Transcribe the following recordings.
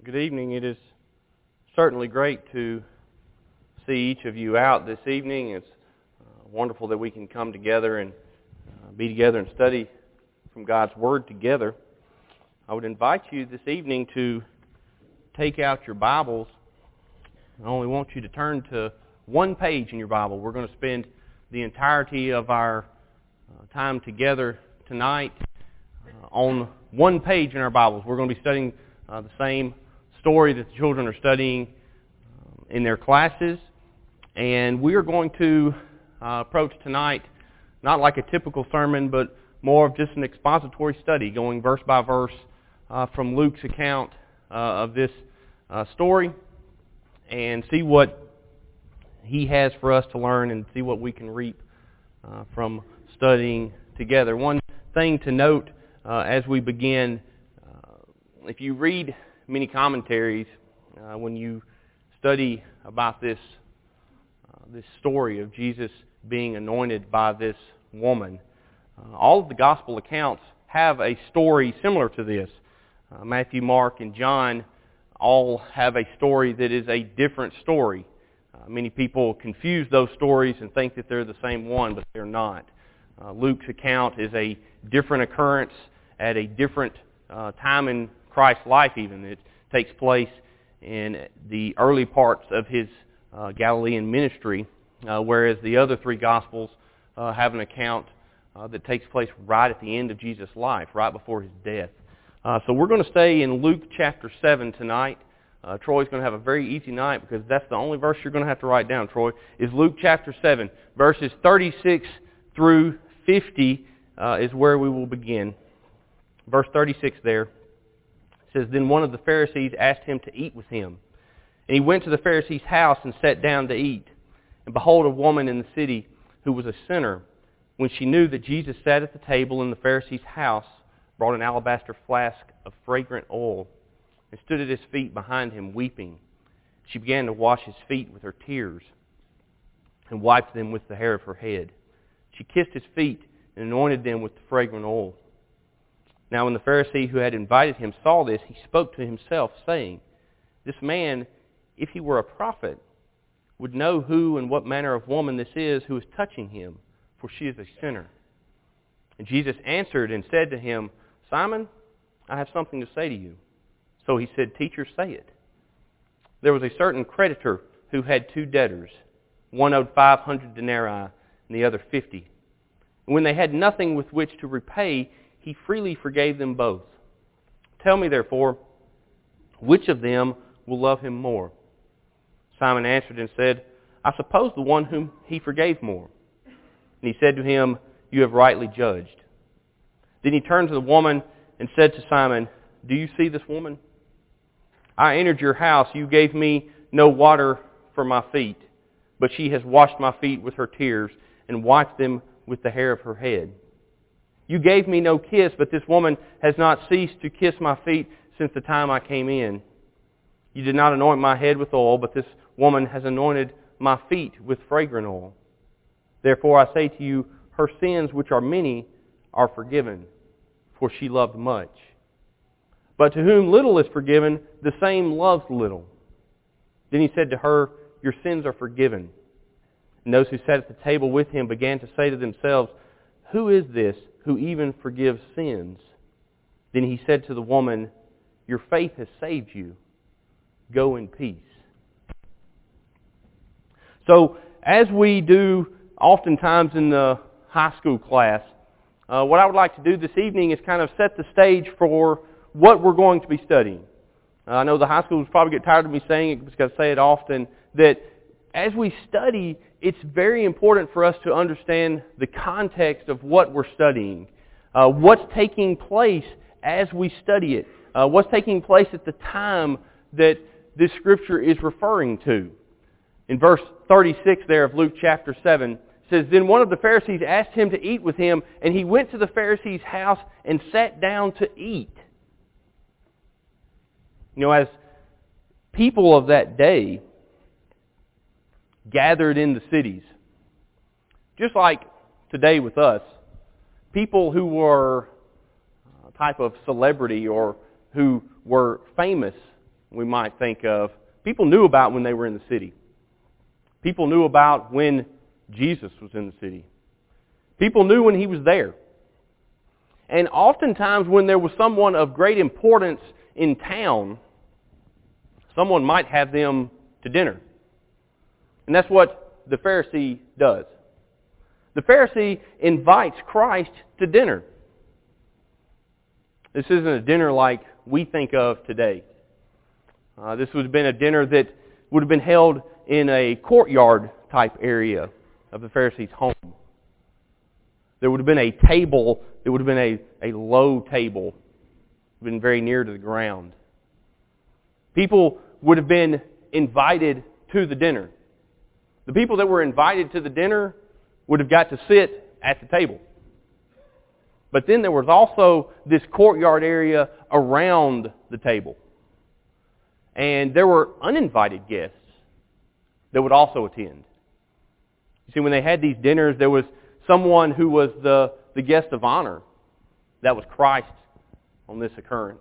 Good evening. It is certainly great to see each of you out this evening. It's wonderful that we can come together and be together and study from God's Word together. I would invite you this evening to take out your Bibles. I only want you to turn to one page in your Bible. We're going to spend the entirety of our time together tonight on one page in our Bibles. We're going to be studying the same story that the children are studying in their classes. And we are going to approach tonight not like a typical sermon, but more of just an expository study, going verse by verse from Luke's account of this story, and see what he has for us to learn and see what we can reap from studying together. One thing to note as we begin, if you read many commentaries, when you study about this story of Jesus being anointed by this woman, all of the gospel accounts have a story similar to this. Matthew, Mark, and John all have a story that is a different story. Many people confuse those stories and think that they're the same one, but they're not. Luke's account is a different occurrence at a different time in Christ's life even. It takes place in the early parts of his Galilean ministry, whereas the other three Gospels have an account that takes place right at the end of Jesus' life, right before his death. So we're going to stay in Luke chapter 7 tonight. Troy's going to have a very easy night because that's the only verse you're going to have to write down, Troy, is Luke chapter 7. Verses 36 through 50 is where we will begin. Verse 36 there says, "Then one of the Pharisees asked him to eat with him. And he went to the Pharisee's house and sat down to eat. And behold, a woman in the city who was a sinner, when she knew that Jesus sat at the table in the Pharisee's house, brought an alabaster flask of fragrant oil and stood at his feet behind him, weeping. She began to wash his feet with her tears and wiped them with the hair of her head. She kissed his feet and anointed them with the fragrant oil. Now when the Pharisee who had invited him saw this, he spoke to himself, saying, This man, if he were a prophet, would know who and what manner of woman this is who is touching him, for she is a sinner. And Jesus answered and said to him, Simon, I have something to say to you. So he said, Teacher, say it. There was a certain creditor who had two debtors. One owed 500 denarii and the other 50. And when they had nothing with which to repay, he freely forgave them both. Tell me, therefore, which of them will love him more? Simon answered and said, I suppose the one whom he forgave more. And he said to him, You have rightly judged. Then he turned to the woman and said to Simon, Do you see this woman? I entered your house. You gave me no water for my feet, but she has washed my feet with her tears and wiped them with the hair of her head. You gave me no kiss, but this woman has not ceased to kiss my feet since the time I came in. You did not anoint my head with oil, but this woman has anointed my feet with fragrant oil. Therefore I say to you, her sins, which are many, are forgiven, for she loved much. But to whom little is forgiven, the same loves little. Then he said to her, Your sins are forgiven. And those who sat at the table with him began to say to themselves, Who is this who even forgives sins? Then he said to the woman, Your faith has saved you. Go in peace. So, as we do oftentimes in the high school class, what I would like to do this evening is kind of set the stage for what we're going to be studying. I know the high schools probably get tired of me saying it because I say it often, that as we study, it's very important for us to understand the context of what we're studying. What's taking place as we study it. What's taking place at the time that this Scripture is referring to. In verse 36 there of Luke chapter 7, it says, Then one of the Pharisees asked him to eat with him, and he went to the Pharisee's house and sat down to eat. You know, as people of that day gathered in the cities, just like today with us, people who were a type of celebrity or who were famous we might think of, people knew about when they were in the city. People knew about when Jesus was in the city. People knew when He was there. And oftentimes when there was someone of great importance in town, someone might have them to dinner. And that's what the Pharisee does. The Pharisee invites Christ to dinner. This isn't a dinner like we think of today. This would have been a dinner that would have been held in a courtyard type area of the Pharisee's home. There would have been a table. It would have been a low table. It would have been very near to the ground. People would have been invited to the dinner. The people that were invited to the dinner would have got to sit at the table. But then there was also this courtyard area around the table. And there were uninvited guests that would also attend. You see, when they had these dinners, there was someone who was the guest of honor. That was Christ on this occurrence.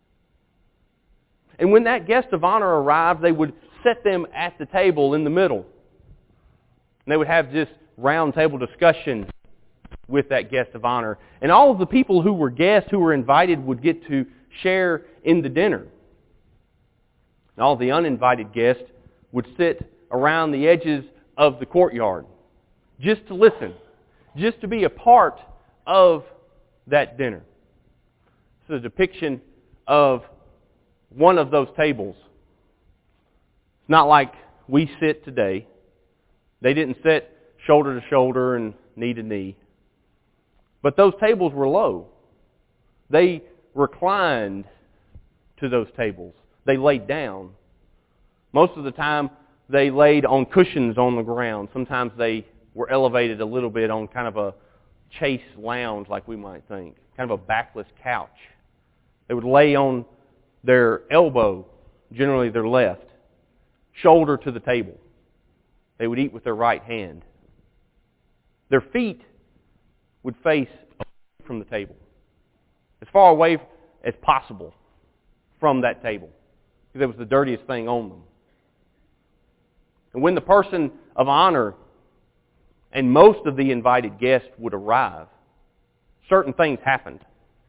And when that guest of honor arrived, they would set them at the table in the middle. And they would have this round table discussion with that guest of honor. And all of the people who were guests, who were invited, would get to share in the dinner. And all the uninvited guests would sit around the edges of the courtyard just to listen, just to be a part of that dinner. It's a depiction of one of those tables. It's not like we sit today. They didn't sit shoulder to shoulder and knee to knee. But those tables were low. They reclined to those tables. They laid down. Most of the time, they laid on cushions on the ground. Sometimes they were elevated a little bit on kind of a chaise lounge, like we might think, kind of a backless couch. They would lay on their elbow, generally their left, shoulder to the table. They would eat with their right hand. Their feet would face away from the table, as far away as possible from that table, because it was the dirtiest thing on them. And when the person of honor and most of the invited guests would arrive, certain things happened.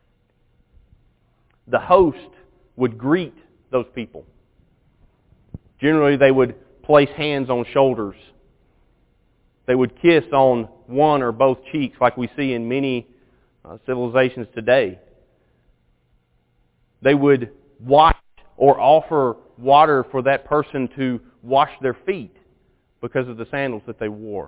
The host would greet those people. Generally, they would place hands on shoulders. They would kiss on one or both cheeks, like we see in many civilizations today. They would wash or offer water for that person to wash their feet because of the sandals that they wore.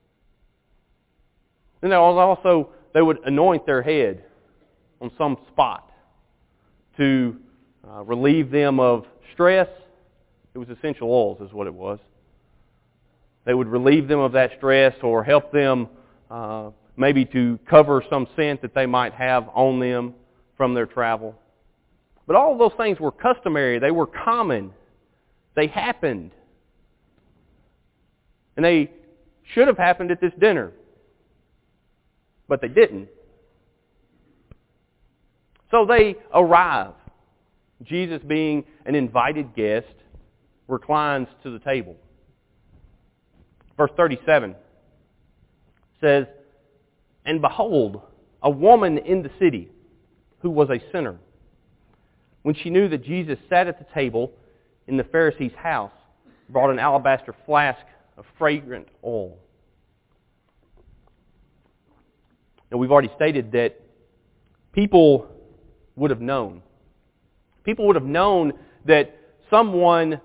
And also, they would anoint their head on some spot to relieve them of stress. It was essential oils is what it was. They would relieve them of that stress or help them maybe to cover some scent that they might have on them from their travel. But all of those things were customary. They were common. They happened. And they should have happened at this dinner. But they didn't. So they arrive. Jesus, being an invited guest, reclines to the table. Verse 37 says, "And behold, a woman in the city who was a sinner, when she knew that Jesus sat at the table in the Pharisee's house, brought an alabaster flask of fragrant oil." Now, we've already stated that people would have known. People would have known that someone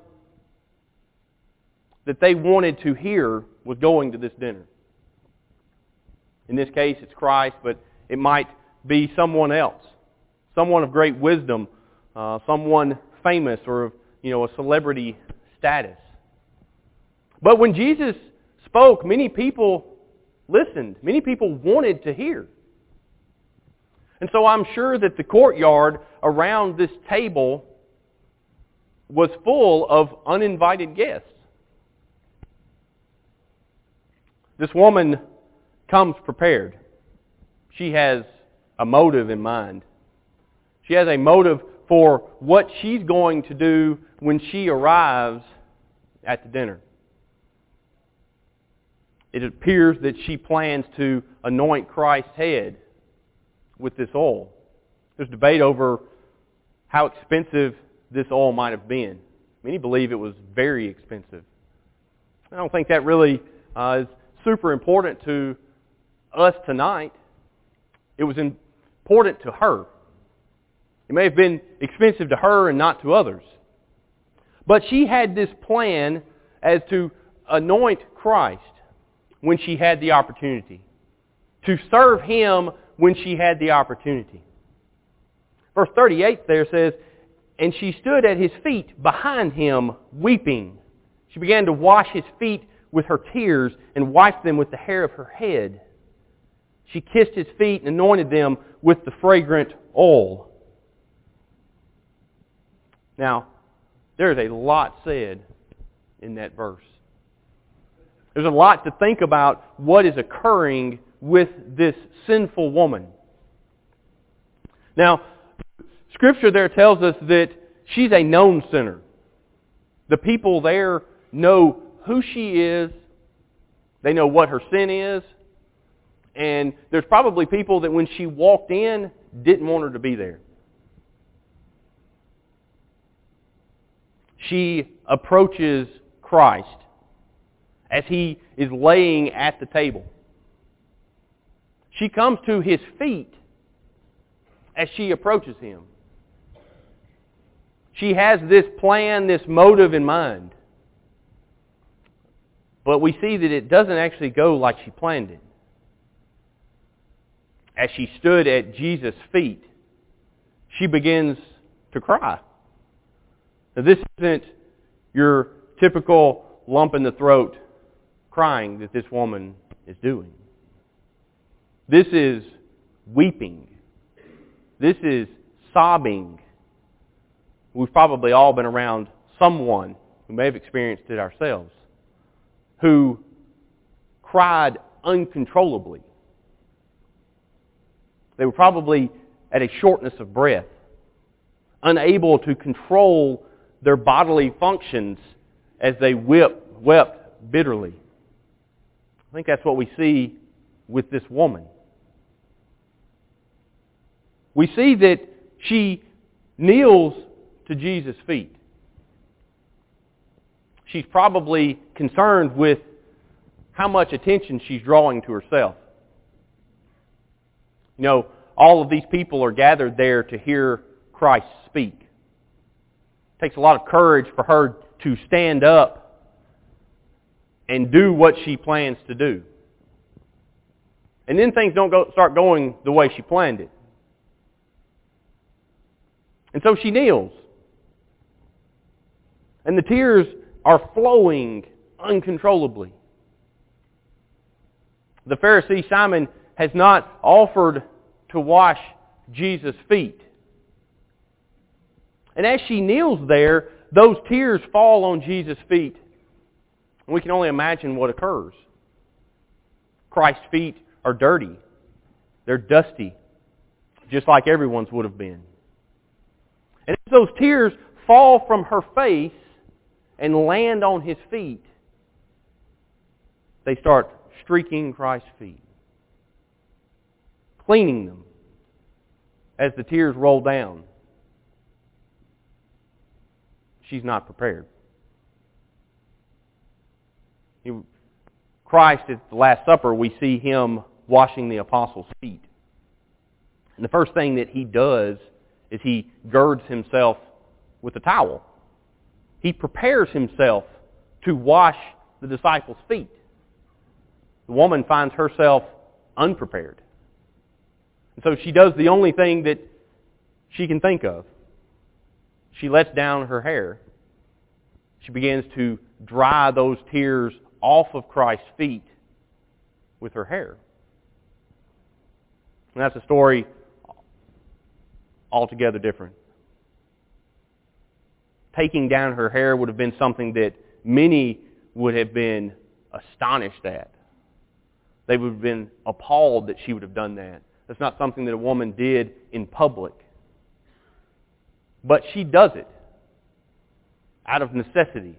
that they wanted to hear was going to this dinner. In this case, it's Christ, but it might be someone else. Someone of great wisdom, someone famous or, a celebrity status. But when Jesus spoke, many people listened. Many people wanted to hear. And so I'm sure that the courtyard around this table was full of uninvited guests. This woman comes prepared. She has a motive in mind. She has a motive for what she's going to do when she arrives at the dinner. It appears that she plans to anoint Christ's head with this oil. There's debate over how expensive this oil might have been. Many believe it was very expensive. I don't think that really is super important to us tonight. It was important to her. It may have been expensive to her and not to others. But she had this plan as to anoint Christ when she had the opportunity. To serve Him when she had the opportunity. Verse 38 there says, "And she stood at His feet behind Him, weeping. She began to wash His feet with her tears and wiped them with the hair of her head. She kissed His feet and anointed them with the fragrant oil." Now, there's a lot said in that verse. There's a lot to think about what is occurring with this sinful woman. Now, Scripture there tells us that she's a known sinner. The people there know who she is. They know what her sin is. And there's probably people that when she walked in, didn't want her to be there. She approaches Christ as He is laying at the table. She comes to His feet as she approaches Him. She has this plan, this motive in mind. But we see that it doesn't actually go like she planned it. As she stood at Jesus' feet, she begins to cry. Now, this isn't your typical lump in the throat crying that this woman is doing. This is weeping. This is sobbing. We've probably all been around someone who may have experienced it ourselves, who cried uncontrollably. They were probably at a shortness of breath, unable to control their bodily functions as they wept bitterly. I think that's what we see with this woman. We see that she kneels to Jesus' feet. She's probably concerned with how much attention she's drawing to herself. You know, all of these people are gathered there to hear Christ speak. It takes a lot of courage for her to stand up and do what she plans to do. And then things don't start going the way she planned it. And so she kneels. And the tears are flowing uncontrollably. The Pharisee Simon has not offered to wash Jesus' feet. And as she kneels there, those tears fall on Jesus' feet. And we can only imagine what occurs. Christ's feet are dirty. They're dusty, just like everyone's would have been. And as those tears fall from her face and land on His feet, they start streaking Christ's feet, cleaning them as the tears roll down. She's not prepared. Christ at the Last Supper, we see Him washing the apostles' feet. And the first thing that He does is He girds Himself with a towel. He prepares Himself to wash the disciples' feet. The woman finds herself unprepared. And so she does the only thing that she can think of. She lets down her hair. She begins to dry those tears off of Christ's feet with her hair. And that's a story altogether different. Taking down her hair would have been something that many would have been astonished at. They would have been appalled that she would have done that. That's not something that a woman did in public. but she does it out of necessity.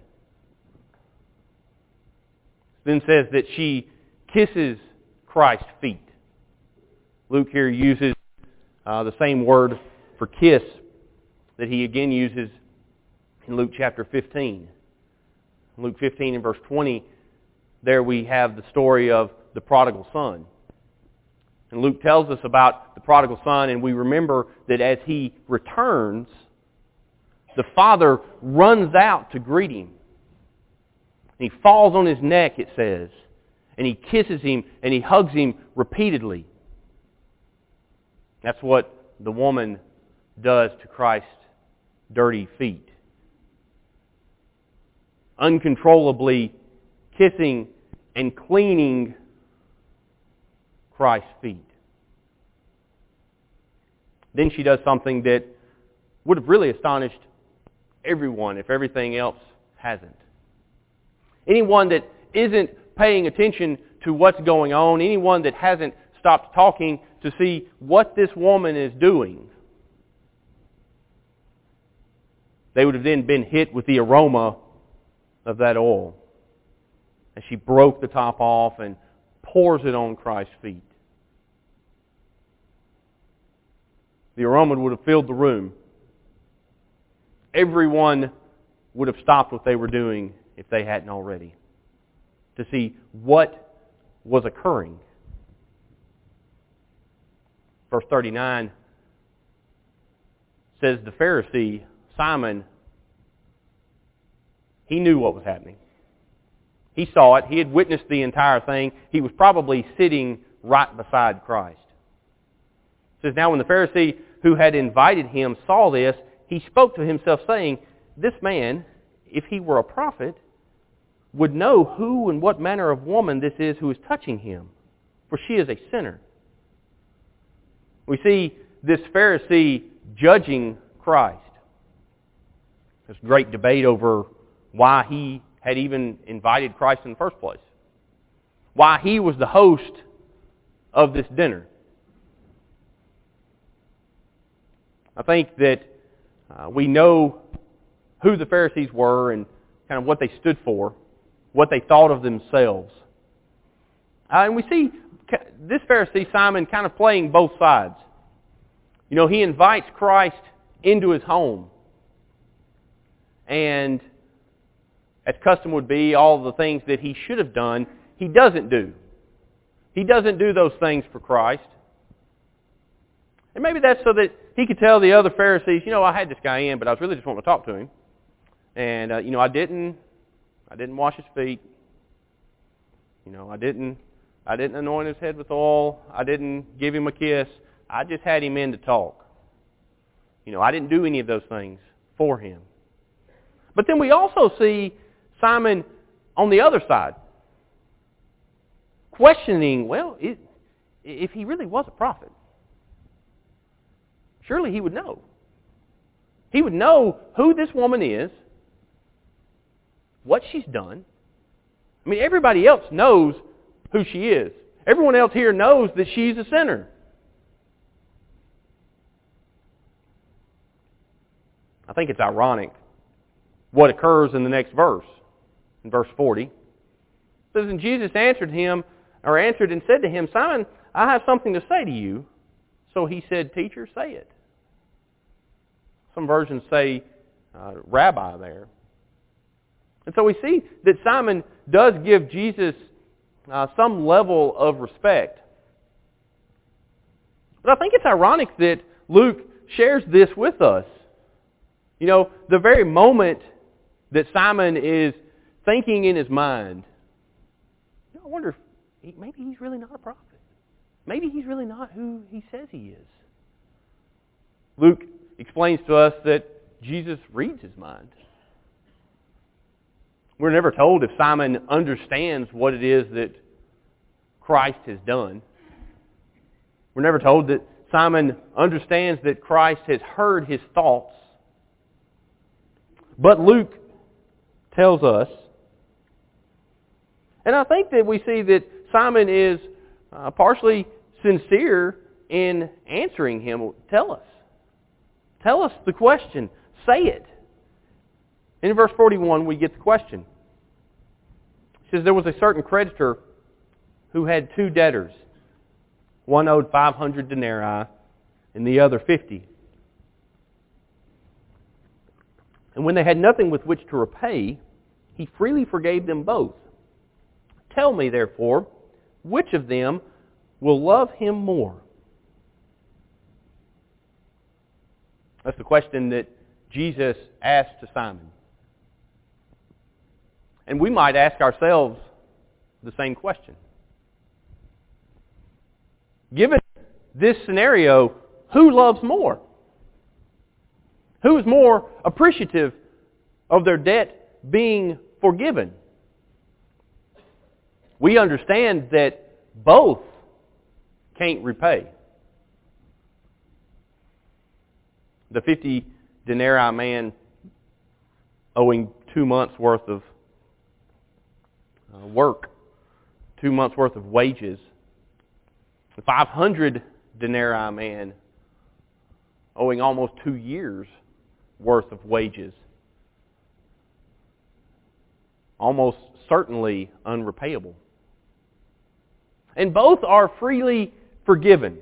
Then says that she kisses Christ's feet. Luke here uses the same word for kiss that he again uses in Luke chapter 15. Luke 15 and verse 20, there we have the story of the prodigal son. And Luke tells us about the prodigal son, and we remember that as he returns, the father runs out to greet him. And he falls on his neck, it says, and he kisses him and he hugs him repeatedly. That's what the woman does to Christ's dirty feet. Uncontrollably kissing and cleaning Christ's feet. Then she does something that would have really astonished everyone if everything else hasn't. Anyone that isn't paying attention to what's going on, anyone that hasn't stopped talking to see what this woman is doing, they would have then been hit with the aroma of that oil as she broke the top off and pours it on Christ's feet. The aroma would have filled the room. Everyone would have stopped what they were doing if they hadn't already, to see what was occurring. Verse 39 says the Pharisee, Simon, he knew what was happening. He saw it. He had witnessed the entire thing. He was probably sitting right beside Christ. It says, now when the Pharisee who had invited him saw this, he spoke to himself saying, this man, if he were a prophet, would know who and what manner of woman this is who is touching him, for she is a sinner. We see this Pharisee judging Christ. There's great debate over why he had even invited Christ in the first place. Why he was the host of this dinner. I think that we know who the Pharisees were and kind of what they stood for, what they thought of themselves. And we see this Pharisee, Simon, kind of playing both sides. You know, he invites Christ into his home. And as custom would be, all the things that he should have done, he doesn't do. He doesn't do those things for Christ. And maybe that's so that he could tell the other Pharisees, you know, I had this guy in, but I was really just wanting to talk to him. And, you know, I didn't wash his feet. You know, I didn't anoint his head with oil. I didn't give him a kiss. I just had him in to talk. You know, I didn't do any of those things for him. But then we also see Simon on the other side, questioning, well, if he really was a prophet, surely he would know. He would know who this woman is, what she's done. I mean, everybody else knows who she is. Everyone else here knows that she's a sinner. I think it's ironic what occurs in the next verse, in verse 40. It says, and Jesus answered and said to him, Simon, I have something to say to you. So he said, Teacher, say it. Some versions say Rabbi there. And so we see that Simon does give Jesus some level of respect. But I think it's ironic that Luke shares this with us. You know, the very moment that Simon is thinking in his mind, you know, I wonder if maybe he's really not a prophet. Maybe he's really not who he says he is. Luke explains to us that Jesus reads his mind. We're never told if Simon understands what it is that Christ has done. We're never told that Simon understands that Christ has heard his thoughts. But Luke tells us, and I think that we see that Simon is partially sincere in answering him. Tell us. Tell us the question. Say it. In verse 41, we get the question. It says, there was a certain creditor who had two debtors. One owed 500 denarii and the other 50. And when they had nothing with which to repay, he freely forgave them both. Tell me, therefore, which of them will love him more? That's the question that Jesus asked to Simon. And we might ask ourselves the same question. Given this scenario, who loves more? Who is more appreciative of their debt being forgiven? We understand that both can't repay. The 50 denarii man owing 2 months' worth of work, 2 months' worth of wages. The 500 denarii man owing almost 2 years' worth of wages. Almost certainly unrepayable. And both are freely forgiven.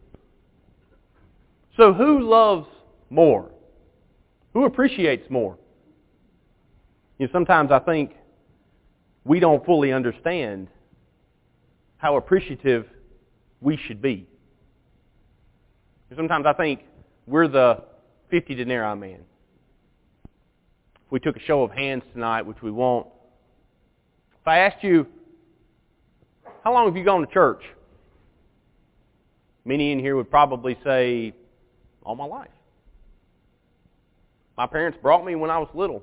So who loves more? Who appreciates more? You know, sometimes I think we don't fully understand how appreciative we should be. Sometimes I think we're the 50 denarii man. If we took a show of hands tonight, which we won't, if I asked you, how long have you gone to church? Many in here would probably say, all my life. My parents brought me when I was little.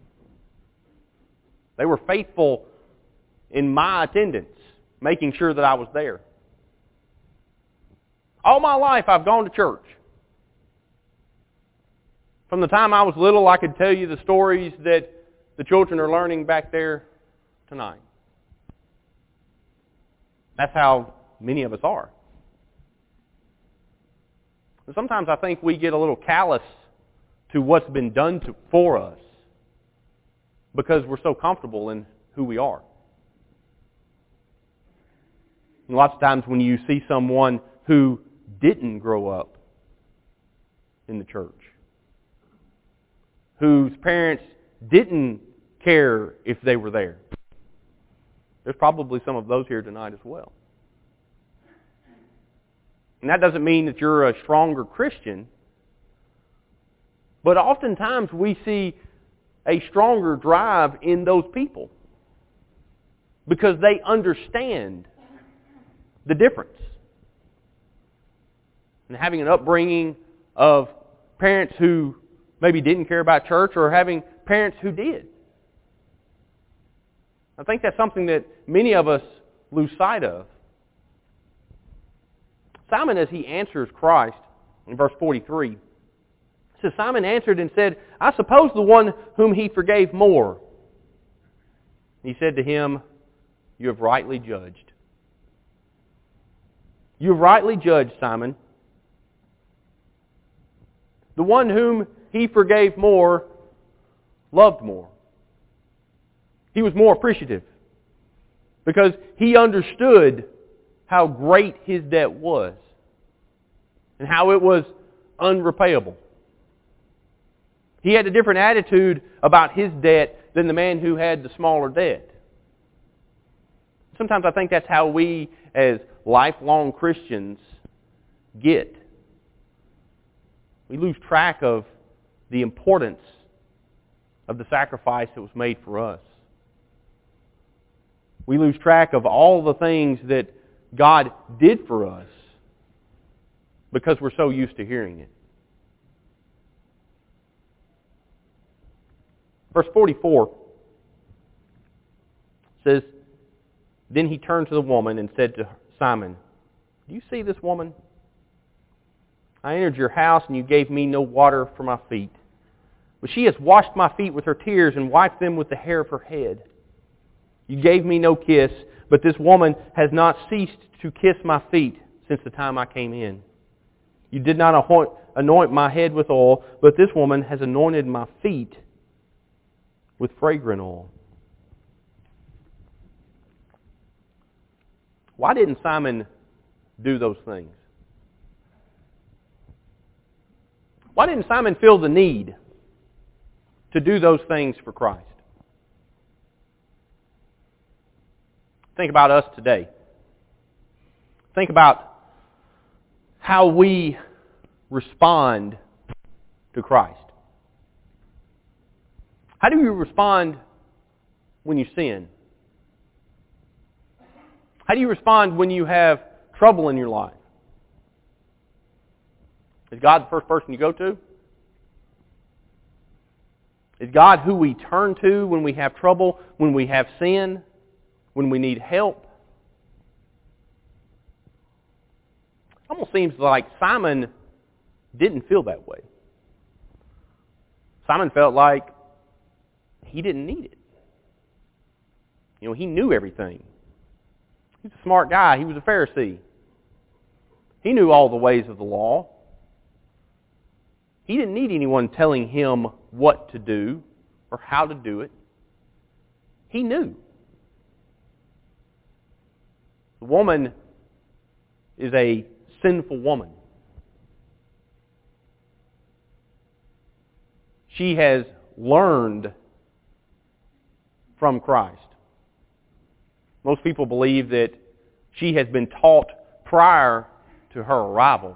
They were faithful in my attendance, making sure that I was there. All my life I've gone to church. From the time I was little, I could tell you the stories that the children are learning back there tonight. That's how many of us are. And sometimes I think we get a little callous to what's been done for us because we're so comfortable in who we are. And lots of times when you see someone who didn't grow up in the church, whose parents didn't care if they were there, there's probably some of those here tonight as well. And that doesn't mean that you're a stronger Christian, but oftentimes we see a stronger drive in those people because they understand the difference. And having an upbringing of parents who maybe didn't care about church or having parents who did. I think that's something that many of us lose sight of. Simon, as he answers Christ, in verse 43, says, Simon answered and said, I suppose the one whom he forgave more. He said to him, you have rightly judged. You have rightly judged, Simon. The one whom he forgave more loved more. He was more appreciative because he understood how great his debt was and how it was unrepayable. He had a different attitude about his debt than the man who had the smaller debt. Sometimes I think that's how we as lifelong Christians get. We lose track of the importance of the sacrifice that was made for us. We lose track of all the things that God did for us because we're so used to hearing it. Verse 44 says, Then he turned to the woman and said to Simon, Do you see this woman? I entered your house and you gave me no water for my feet. But she has washed my feet with her tears and wiped them with the hair of her head. You gave me no kiss, but this woman has not ceased to kiss my feet since the time I came in. You did not anoint my head with oil, but this woman has anointed my feet with fragrant oil. Why didn't Simon do those things? Why didn't Simon feel the need to do those things for Christ? Think about us today. Think about how we respond to Christ. How do you respond when you sin? How do you respond when you have trouble in your life? Is God the first person you go to? Is God who we turn to when we have trouble, when we have sin, when we need help? It almost seems like Simon didn't feel that way. Simon felt like he didn't need it. He knew everything. He's a smart guy. He was a Pharisee. He knew all the ways of the law. He didn't need anyone telling him what to do or how to do it. He knew. The woman is a sinful woman. She has learned from Christ. Most people believe that she has been taught prior to her arrival.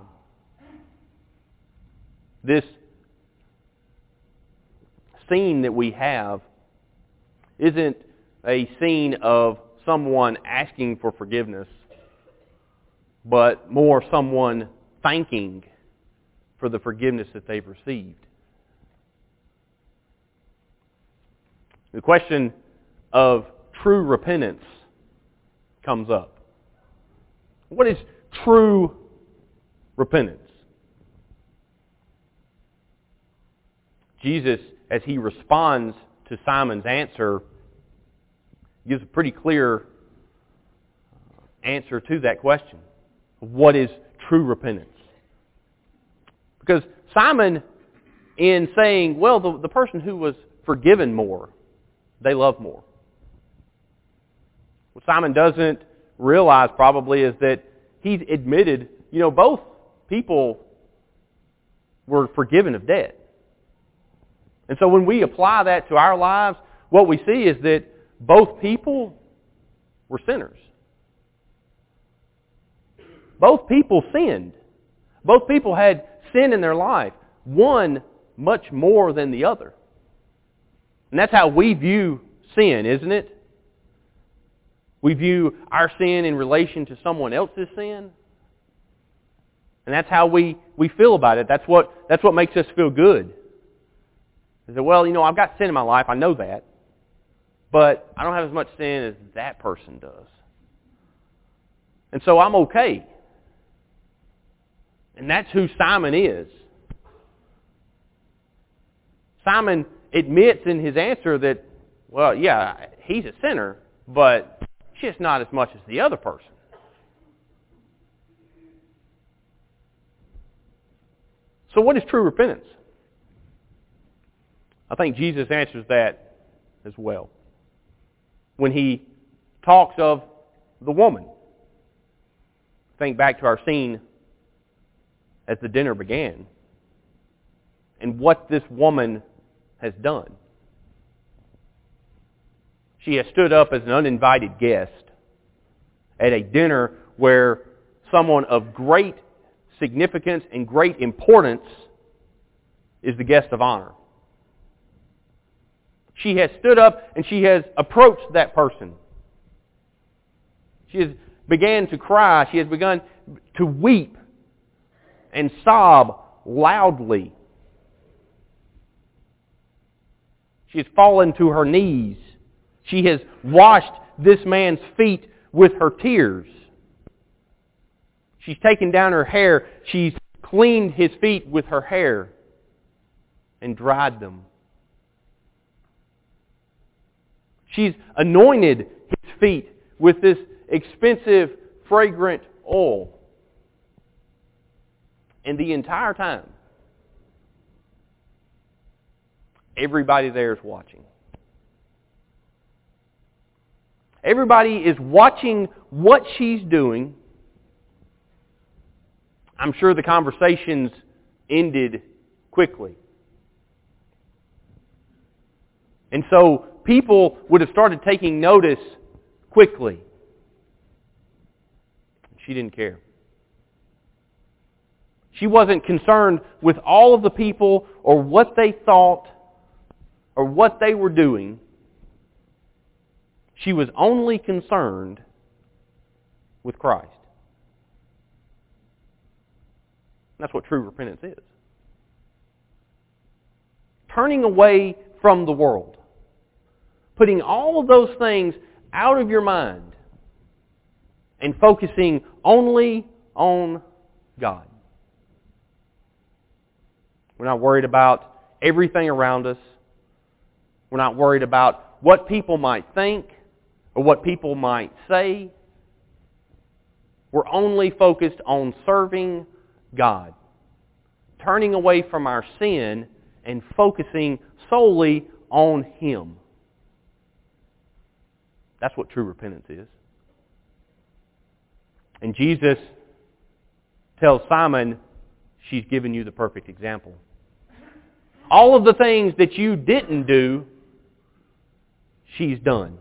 This scene that we have isn't a scene of someone asking for forgiveness, but more someone thanking for the forgiveness that they've received. The question of true repentance comes up. What is true repentance? Jesus, as he responds to Simon's answer, gives a pretty clear answer to that question. What is true repentance? Because Simon, in saying, well, the person who was forgiven more, they love more. What Simon doesn't realize probably is that he's admitted, both people were forgiven of debt. And so when we apply that to our lives, what we see is that both people were sinners. Both people sinned. Both people had sin in their life. One much more than the other. And that's how we view sin, isn't it? We view our sin in relation to someone else's sin. And that's how we feel about it. That's what makes us feel good. Is that, well, I've got sin in my life, I know that. But I don't have as much sin as that person does. And so I'm okay. And that's who Simon is. Simon admits in his answer that, well, yeah, he's a sinner, but just not as much as the other person. So what is true repentance? I think Jesus answers that as well. When he talks of the woman. Think back to our scene as the dinner began and what this woman has done. She has stood up as an uninvited guest at a dinner where someone of great significance and great importance is the guest of honor. She has stood up and she has approached that person. She has began to cry. She has begun to weep and sob loudly. She has fallen to her knees. She has washed this man's feet with her tears. She's taken down her hair. She's cleaned his feet with her hair and dried them. She's anointed his feet with this expensive, fragrant oil. And the entire time, everybody there is watching. Everybody is watching what she's doing. I'm sure the conversations ended quickly. And so people would have started taking notice quickly. She didn't care. She wasn't concerned with all of the people or what they thought or what they were doing. She was only concerned with Christ. That's what true repentance is. Turning away from the world. Putting all of those things out of your mind and focusing only on God. We're not worried about everything around us. We're not worried about what people might think or what people might say. We're only focused on serving God. Turning away from our sin and focusing solely on Him. That's what true repentance is. And Jesus tells Simon, she's given you the perfect example. All of the things that you didn't do, she's done.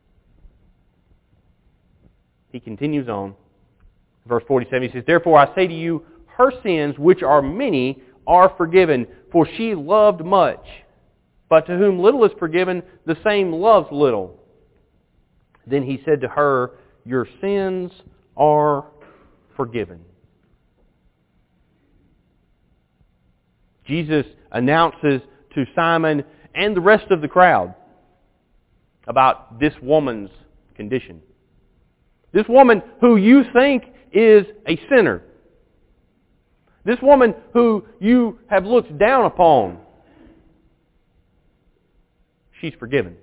He continues on. Verse 47, he says, Therefore I say to you, her sins, which are many, are forgiven, for she loved much. But to whom little is forgiven, the same loves little. Then he said to her, Your sins are forgiven. Jesus announces to Simon and the rest of the crowd about this woman's condition. This woman who you think is a sinner. This woman who you have looked down upon. She's forgiven.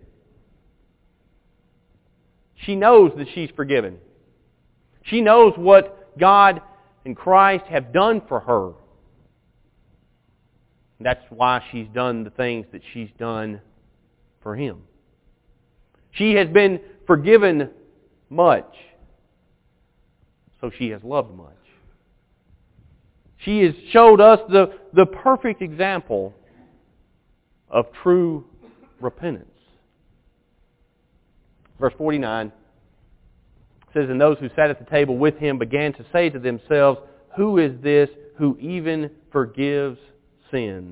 She knows that she's forgiven. She knows what God and Christ have done for her. That's why she's done the things that she's done for Him. She has been forgiven much, so she has loved much. She has showed us the perfect example of true repentance. Verse 49 says, And those who sat at the table with Him began to say to themselves, Who is this who even forgives sins?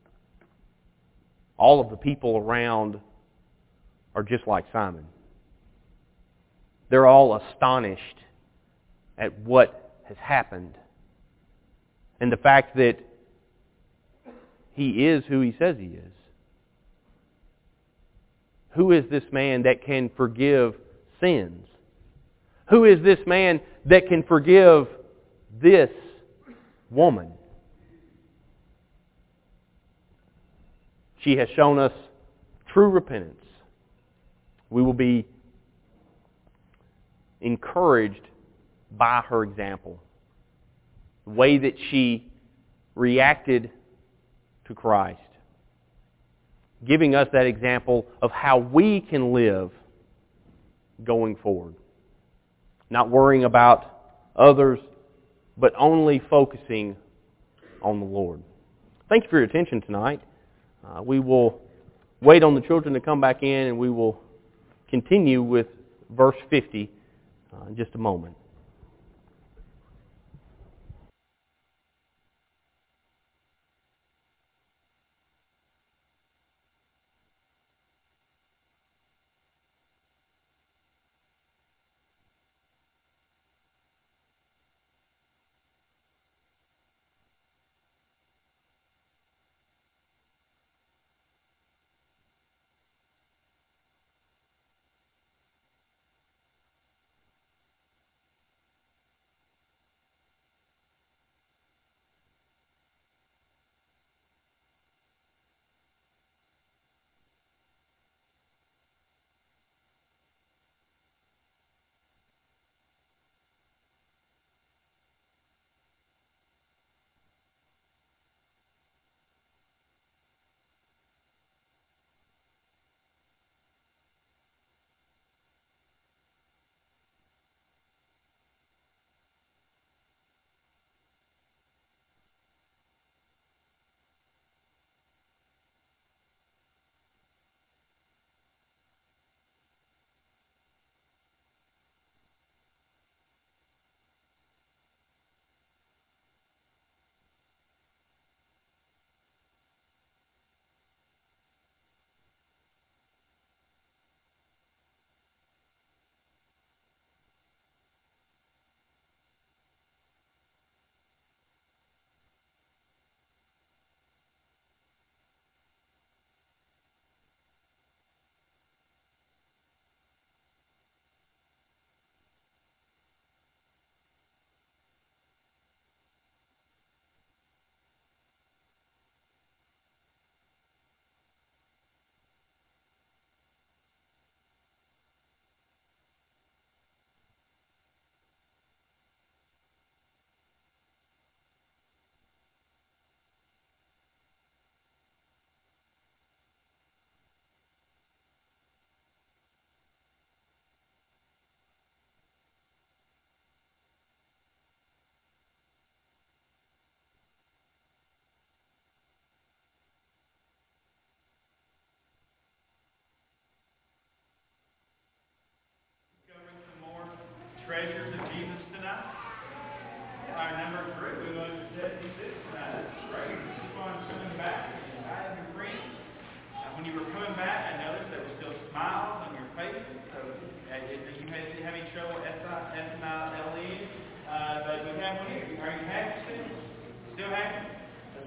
All of the people around are just like Simon. They're all astonished at what has happened. And the fact that He is who He says He is. Who is this man that can forgive sins? Who is this man that can forgive this woman? She has shown us true repentance. We will be encouraged by her example. The way that she reacted to Christ. Giving us that example of how we can live going forward. Not worrying about others, but only focusing on the Lord. Thank you for your attention tonight. We will wait on the children to come back in, and we will continue with verse 50 in just a moment.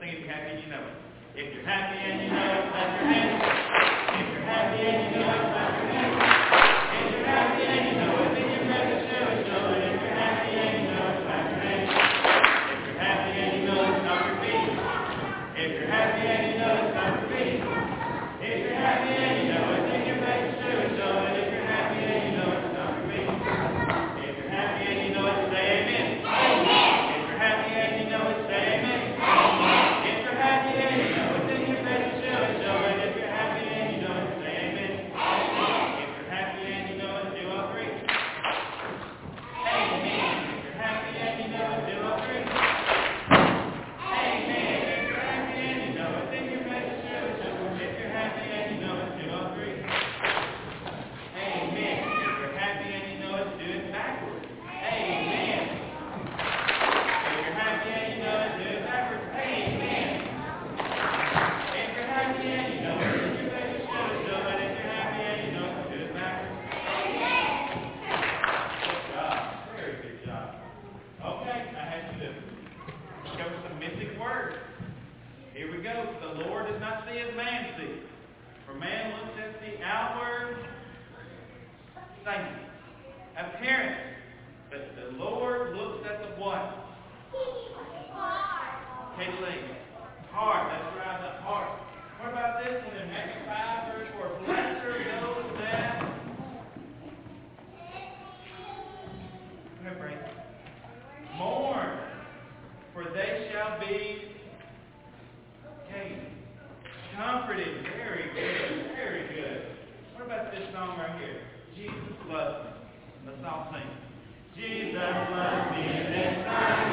Sing if you're happy and you know it. If you're happy and you know it, clap your hands. If you're happy and you know it, clap your hands. If you're happy and you know it, then you're ready to show it. If you're happy and you know it, clap your hands. If you're happy and you know it, stomp your feet. If you're happy and you know it, stomp your feet. If you're happy and you know it, then you're ready to show it. If you're happy and you know it, stomp your feet. If you're happy and you know it, say amen. If you're happy and you know it, say amen. If you're happy and you know it, then you're ready to show it. If you're happy and you know it, say amen. If you're happy and you know it, do all three. Amen. If you're happy and you know it, do all three. Amen. If you're happy and you know it, then you're ready to show it. If you're happy and you know it, do all three. Amen. If you're happy and you know it, do it backwards. Amen. If you're happy and you know it, do it backwards. Amen. If you're happy and you know it, then you're ready to show it. If you're happy and you know it, do it backwards. Good job. Very good job. Okay, I had you to cover some mystic words. Here we go. The Lord does not see as man sees. For man looks at the outward appearance. But the Lord looks at the what? Kaylee. Heart. That's right, the heart. What about this one in Matthew 5, verse 4? Blessed are those that... Go ahead, Brady. Mourn, for they shall be comforted. Very good. Very good. What about this song right here? Jesus loves me. Let's all sing. Jesus loves me, and it's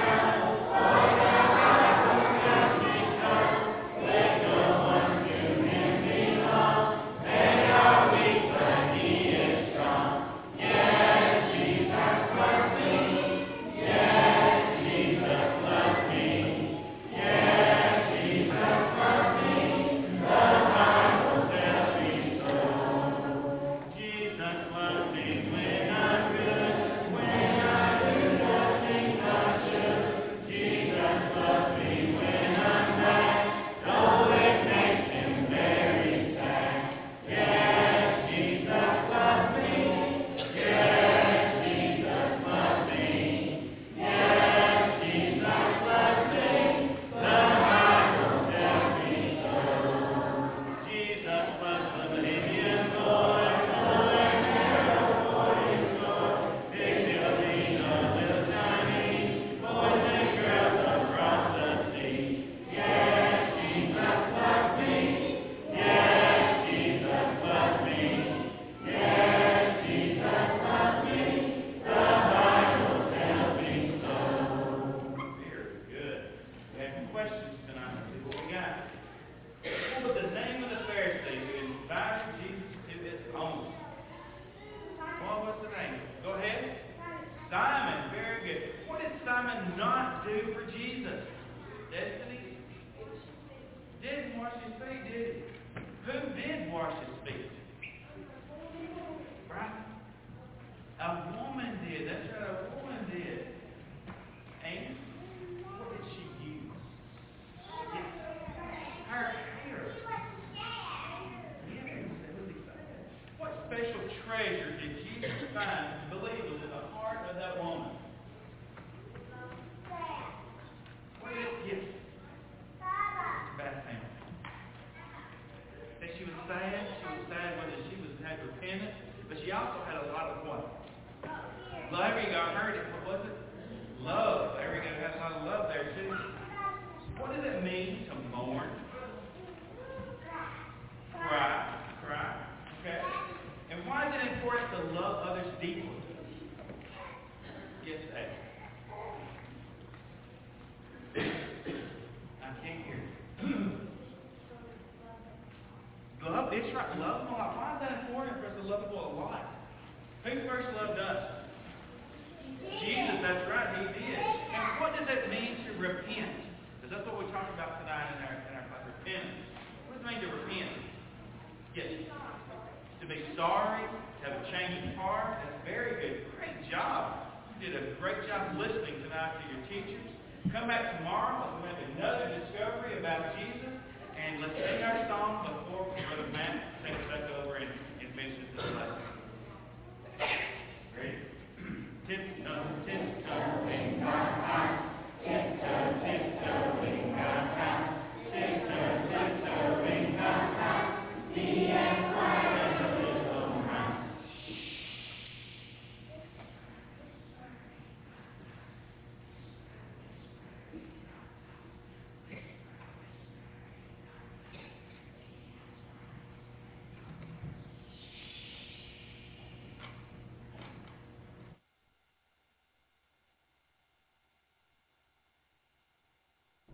let no one to him belong. They are weak, but he is strong. Yes, Jesus loves me. Yes, Jesus loves me. Yes, Jesus loves me. The Bible tells me so. Jesus loves me when I'm good, when I do nothing I should. Jesus loves me when I'm bad, though it makes him very sad. Yes, Jesus loves me. Yes, Jesus loves me. Yes, Jesus loves me. The Bible tells me so. Jesus loves the Libyan boy, and narrow boys door. Big Filipino, little Chinese, boys and girls across the sea. Yes, Jesus loves me. Yes, Jesus loves me. Yes, Jesus loves me. The Bible tells me so. Very good. We have some questions tonight. Let's see what we got. What was the name of the Pharisee who invited Jesus to his home? Well, what's the name? Go ahead. Simon. Very good. What did Simon not do for Jesus? Destiny? Didn't wash his feet, did he? Who did wash his feet? Right? A woman did. That's right, a woman did. And what did she use? Yes. Her hair. Yes. What special treasure did Jesus find, believe was in the heart of that woman? What did it? Yes. Bath family. That she was sad. She was sad whether she had repentance, but she also had a lot of what? Love. There you go. I heard it. What was it? Love. There we go. Had a lot of love there too. What does it mean to mourn? Cry. Okay. And why is it important to love others deeply? Yes, Ed. I can't hear you. Love, it's right. Love them a lot. Why is that important for us to love people a lot? Who first loved us? Jesus, that's right, he did. And what does it mean to repent? Because that's what we talked about tonight in our class, repentance. What does it mean to repent? Yes. To be sorry, to have a change of heart. That's very good. Great job. You did a great job listening tonight to your teachers. Come back tomorrow and we'll make another discovery about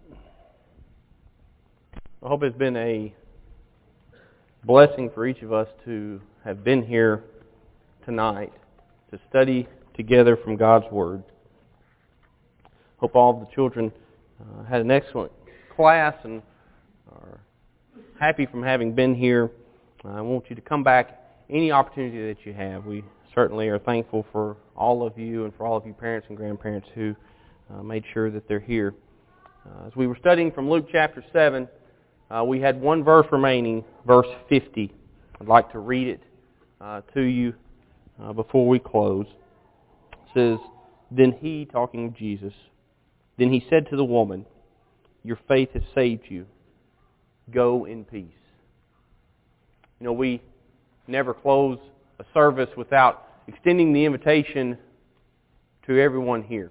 I hope it's been a blessing for each of us to have been here tonight to study together from God's Word. Hope all of the children had an excellent class and are happy from having been here. I want you to come back any opportunity that you have. We certainly are thankful for all of you and for all of you parents and grandparents who made sure that they're here. As we were studying from Luke chapter 7, we had one verse remaining, verse 50. I'd like to read it to you before we close. It says, "Then he," talking of Jesus, "then he said to the woman, 'Your faith has saved you. Go in peace.'" You know, we never close a service without extending the invitation to everyone here.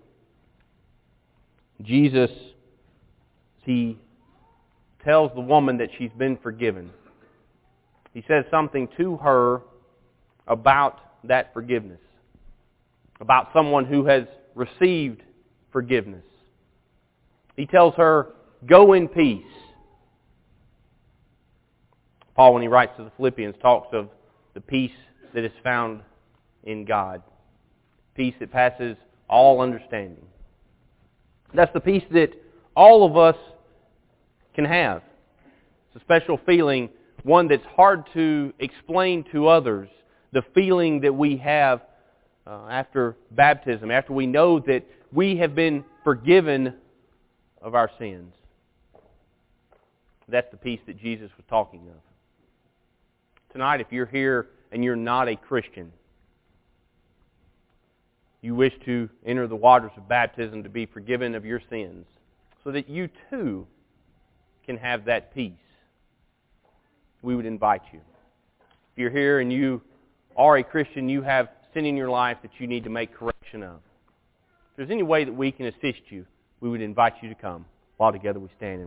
Jesus, he tells the woman that she's been forgiven. He says something to her about that forgiveness, about someone who has received forgiveness. He tells her, "Go in peace." Paul, when he writes to the Philippians, talks of the peace that is found in God. Peace that passes all understanding. That's the peace that all of us can have. It's a special feeling, one that's hard to explain to others. The feeling that we have after baptism, after we know that we have been forgiven of our sins. That's the peace that Jesus was talking of. Tonight, if you're here and you're not a Christian, you wish to enter the waters of baptism to be forgiven of your sins, so that you too can have that peace, we would invite you. If you're here and you are a Christian, you have sin in your life that you need to make correction of. If there's any way that we can assist you, we would invite you to come while together we stand and